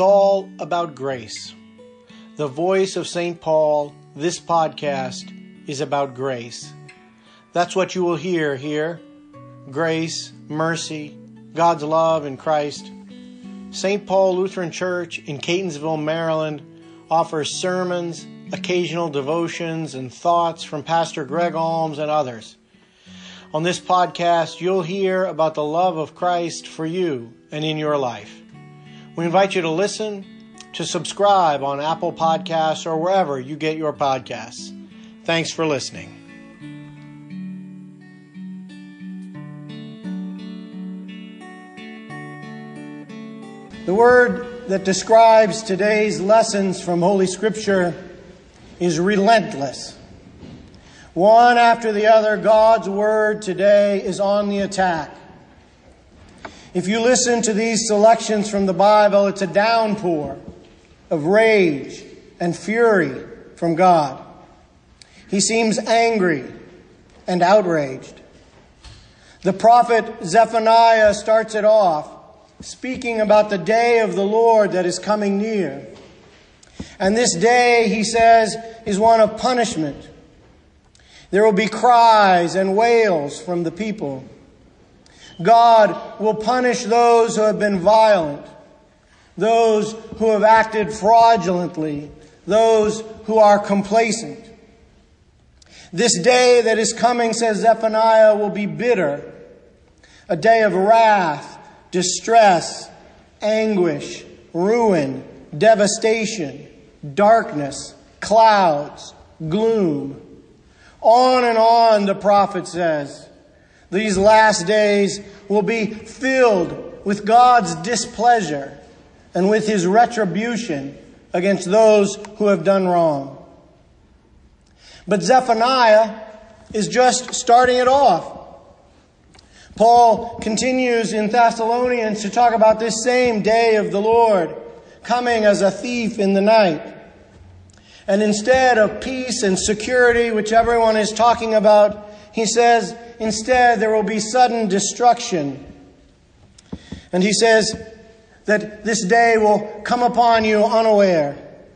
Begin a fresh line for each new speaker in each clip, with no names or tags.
all about grace. The voice of St. Paul, this podcast, is about grace. That's what you will hear here. Grace, mercy, God's love in Christ. St. Paul Lutheran Church in Catonsville, Maryland, offers sermons, occasional devotions, and thoughts from Pastor Greg Alms and others. On this podcast, you'll hear about the love of Christ for you and in your life. We invite you to listen, to subscribe on Apple Podcasts or wherever you get your podcasts. Thanks for listening. The word that describes today's lessons from Holy Scripture is relentless. One after the other, God's word today is on the attack. If you listen to these selections from the Bible, it's a downpour of rage and fury from God. He seems angry and outraged. The prophet Zephaniah starts it off, speaking about the day of the Lord that is coming near. And this day, he says, is one of punishment. There will be cries and wails from the people. God will punish those who have been violent, those who have acted fraudulently, those who are complacent. This day that is coming, says Zephaniah, will be bitter, a day of wrath, distress, anguish, ruin, devastation, darkness, clouds, gloom. On and on, the prophet says. These last days will be filled with God's displeasure and with His retribution against those who have done wrong. But Zephaniah is just starting it off. Paul continues in Thessalonians to talk about this same day of the Lord coming as a thief in the night. And instead of peace and security, which everyone is talking about, he says, instead there will be sudden destruction. And he says that this day will come upon you unaware.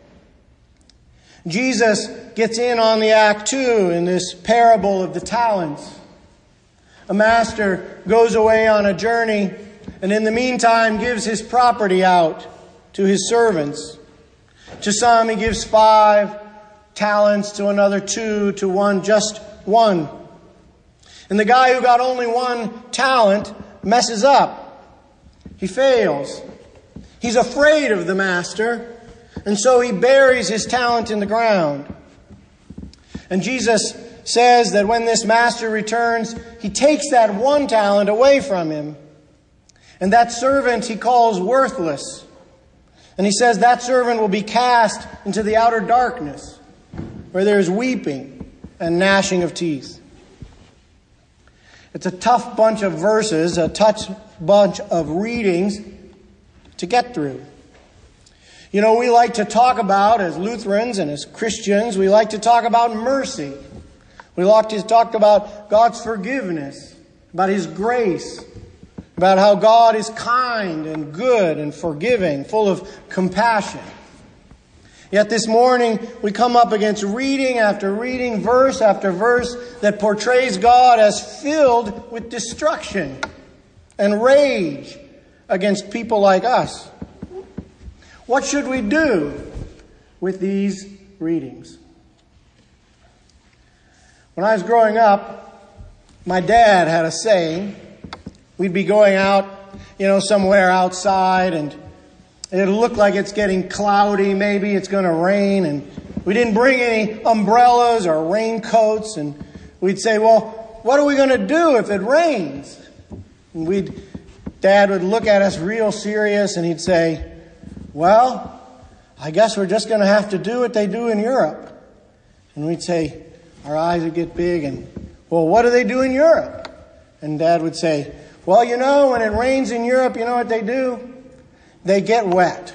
Jesus gets in on the act too in this parable of the talents. A master goes away on a journey and in the meantime gives his property out to his servants. To some he gives 5 talents, to another 2, to one just 1. And the guy who got only 1 talent messes up. He fails. He's afraid of the master, and so he buries his talent in the ground. And Jesus says that when this master returns, he takes that 1 talent away from him. And that servant he calls worthless. And he says that servant will be cast into the outer darkness, where there is weeping and gnashing of teeth. It's a tough bunch of verses, a tough bunch of readings to get through. You know, we like to talk about, as Lutherans and as Christians, we like to talk about mercy. We like to talk about God's forgiveness, about His grace, about how God is kind and good and forgiving, full of compassion. Yet this morning, we come up against reading after reading, verse after verse, that portrays God as filled with destruction and rage against people like us. What should we do with these readings? When I was growing up, my dad had a saying. We'd be going out, somewhere outside, and it'll look like it's getting cloudy, maybe it's going to rain, and we didn't bring any umbrellas or raincoats, and we'd say, well, what are we going to do if it rains? And Dad would look at us real serious, and he'd say, well, I guess we're just going to have to do what they do in Europe. And we'd say, our eyes would get big, and, well, what do they do in Europe? And Dad would say, well, when it rains in Europe, you know what they do? They get wet.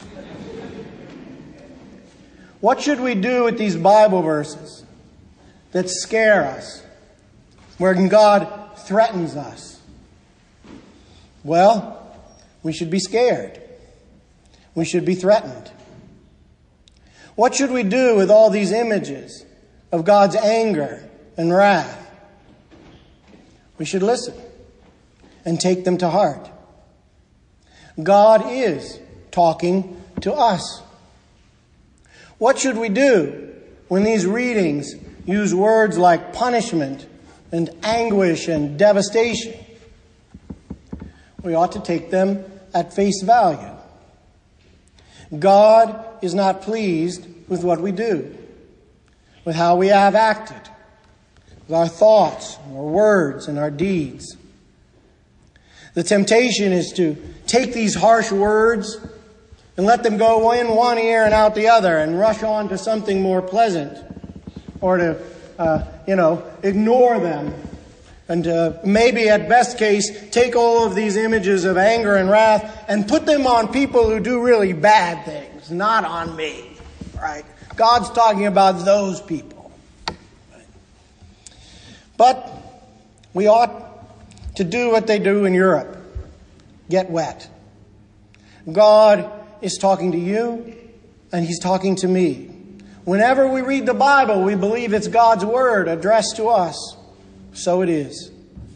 What should we do with these Bible verses that scare us, where God threatens us? Well, we should be scared. we should be threatened. What should we do with all these images of God's anger and wrath? We should listen and take them to heart. God is talking to us. What should we do when these readings use words like punishment and anguish and devastation? We ought to take them at face value. God is not pleased with what we do, with how we have acted, with our thoughts, our words, and our deeds. The temptation is to take these harsh words and let them go in one ear and out the other and rush on to something more pleasant, or to, ignore them. And maybe at best case, take all of these images of anger and wrath and put them on people who do really bad things, not on me, right? God's talking about those people. But we ought to do what they do in Europe. Get wet. God is talking to you, and He's talking to me. Whenever we read the Bible, we believe it's God's Word addressed to us. So it is.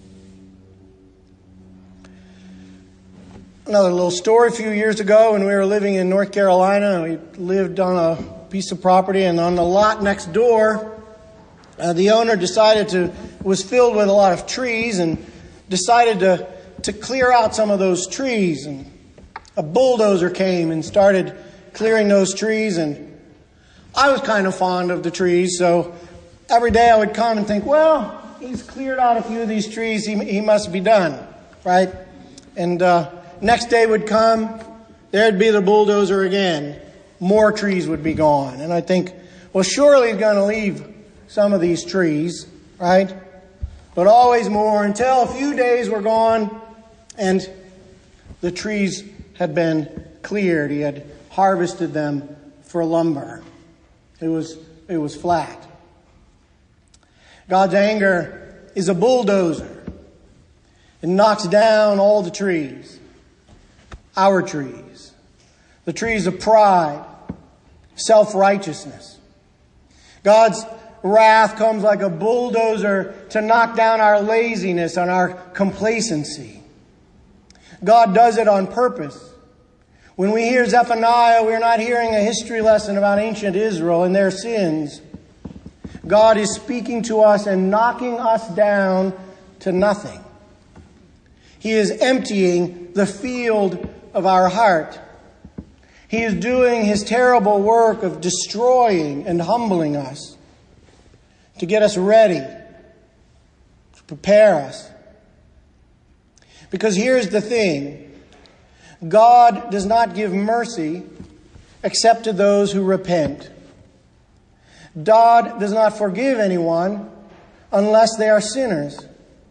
Another little story. A few years ago when we were living in North Carolina, we lived on a piece of property, and on the lot next door, the owner was filled with a lot of trees and decided to clear out some of those trees. And a bulldozer came and started clearing those trees, and I was kind of fond of the trees, so every day I would come and think, well, he's cleared out a few of these trees, he must be done, right? And next day would come, there'd be the bulldozer again. More trees would be gone. And I think, well, surely he's going to leave some of these trees, right? But always more, until a few days were gone and the trees had been cleared. He had harvested them for lumber. It was flat. God's anger is a bulldozer. It knocks down all the trees. Our trees. The trees of pride, self-righteousness. God's wrath comes like a bulldozer to knock down our laziness and our complacency. God does it on purpose. When we hear Zephaniah, we're not hearing a history lesson about ancient Israel and their sins. God is speaking to us and knocking us down to nothing. He is emptying the field of our heart. He is doing His terrible work of destroying and humbling us to get us ready, to prepare us. Because here's the thing. God does not give mercy except to those who repent. God does not forgive anyone unless they are sinners.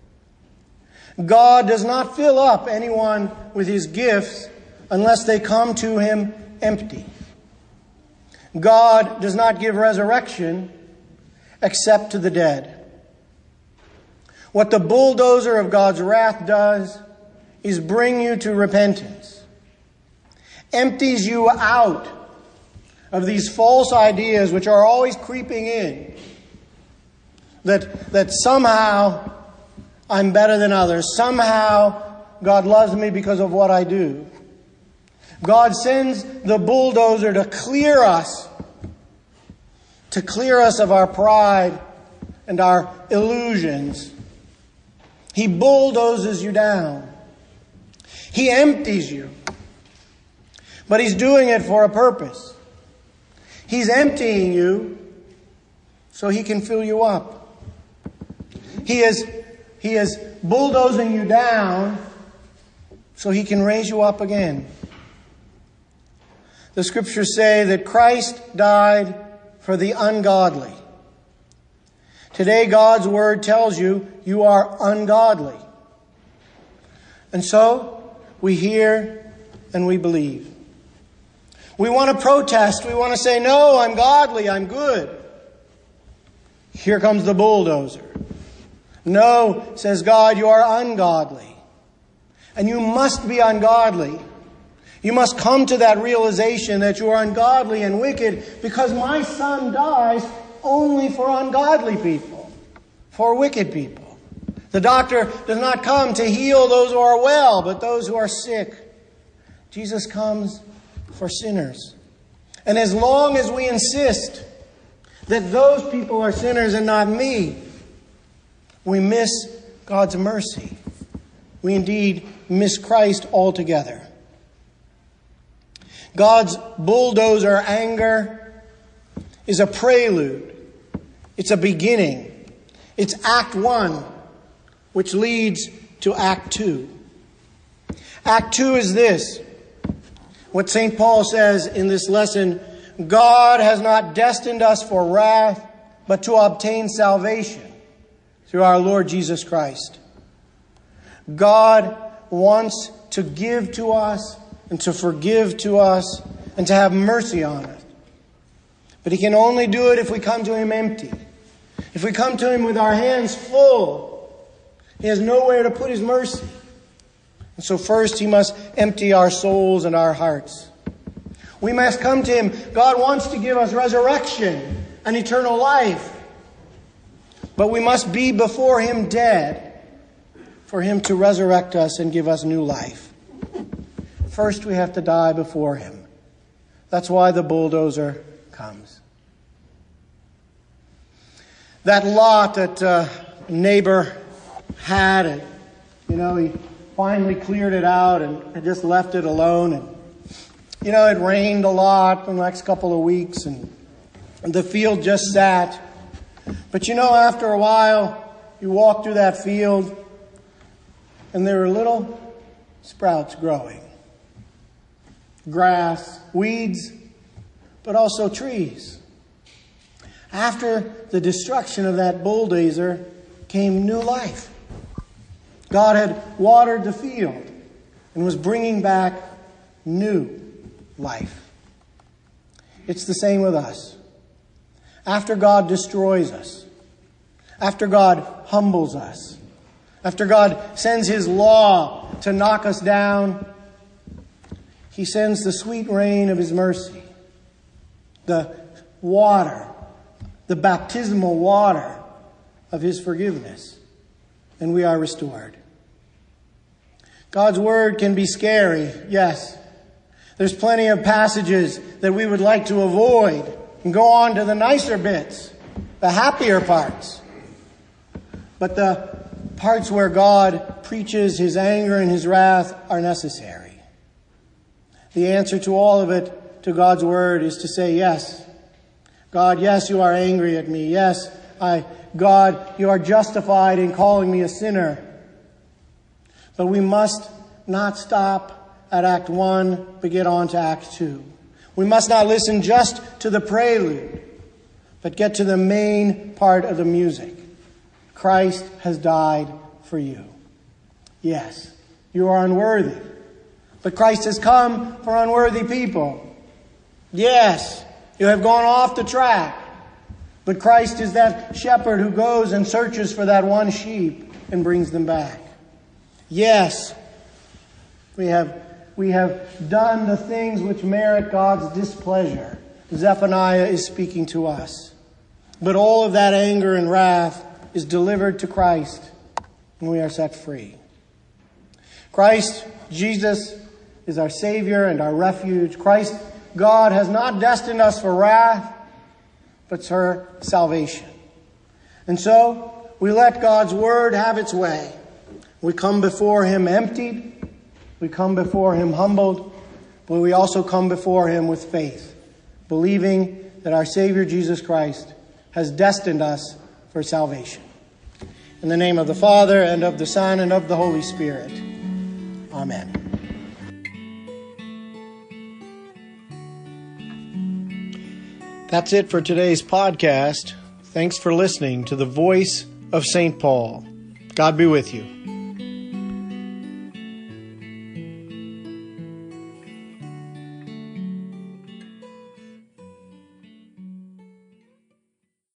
God does not fill up anyone with His gifts unless they come to Him empty. God does not give resurrection except to the dead. What the bulldozer of God's wrath does is bring you to repentance, empties you out of these false ideas which are always creeping in, that somehow I'm better than others, somehow God loves me because of what I do. God sends the bulldozer to clear us of our pride and our illusions. He bulldozes you down. He empties you. But He's doing it for a purpose. He's emptying you so He can fill you up. He is bulldozing you down so He can raise you up again. The Scriptures say that Christ died for the ungodly. Today, God's Word tells you you are ungodly. And so, we hear and we believe. We want to protest. We want to say, no, I'm godly, I'm good. Here comes the bulldozer. No, says God, you are ungodly. And you must be ungodly. You must come to that realization that you are ungodly and wicked, because my Son dies only for ungodly people, for wicked people. The doctor does not come to heal those who are well, but those who are sick. Jesus comes for sinners. And as long as we insist that those people are sinners and not me, we miss God's mercy. We indeed miss Christ altogether. God's bulldozer anger is a prelude. It's a beginning. It's Act 1, which leads to Act 2. Act 2 is this. What St. Paul says in this lesson: God has not destined us for wrath, but to obtain salvation through our Lord Jesus Christ. God wants to give to us and to forgive to us and to have mercy on us. But He can only do it if we come to Him empty. If we come to Him with our hands full, He has nowhere to put His mercy. And so first He must empty our souls and our hearts. We must come to Him. God wants to give us resurrection and eternal life. But we must be before Him dead for Him to resurrect us and give us new life. First we have to die before Him. That's why the bulldozer comes. That lot that neighbor had, and he finally cleared it out and just left it alone. And it rained a lot in the next couple of weeks, and the field just sat. But after a while, you walk through that field, and there are little sprouts growing. Grass, weeds, but also trees. After the destruction of that bulldozer came new life. God had watered the field and was bringing back new life. It's the same with us. After God destroys us, after God humbles us, after God sends His law to knock us down, He sends the sweet rain of His mercy, the water, the baptismal water of His forgiveness, and we are restored. God's Word can be scary, yes. There's plenty of passages that we would like to avoid and go on to the nicer bits, the happier parts. But the parts where God preaches His anger and His wrath are necessary. The answer to all of it, to God's Word, is to say, yes. God, yes, you are angry at me. Yes, God, you are justified in calling me a sinner. But we must not stop at Act 1, but get on to Act 2. We must not listen just to the prelude, but get to the main part of the music. Christ has died for you. Yes, you are unworthy, but Christ has come for unworthy people. Yes, you have gone off the track, but Christ is that shepherd who goes and searches for that one sheep and brings them back. Yes, we have done the things which merit God's displeasure. Zephaniah is speaking to us. But all of that anger and wrath is delivered to Christ, and we are set free. Christ, Jesus, is our Savior and our refuge. Christ, God, has not destined us for wrath, but for salvation. And so, we let God's Word have its way. We come before Him emptied. We come before Him humbled. But we also come before Him with faith, believing that our Savior Jesus Christ has destined us for salvation. In the name of the Father, and of the Son, and of the Holy Spirit. Amen. That's it for today's podcast. Thanks for listening to the Voice of St. Paul. God be with you.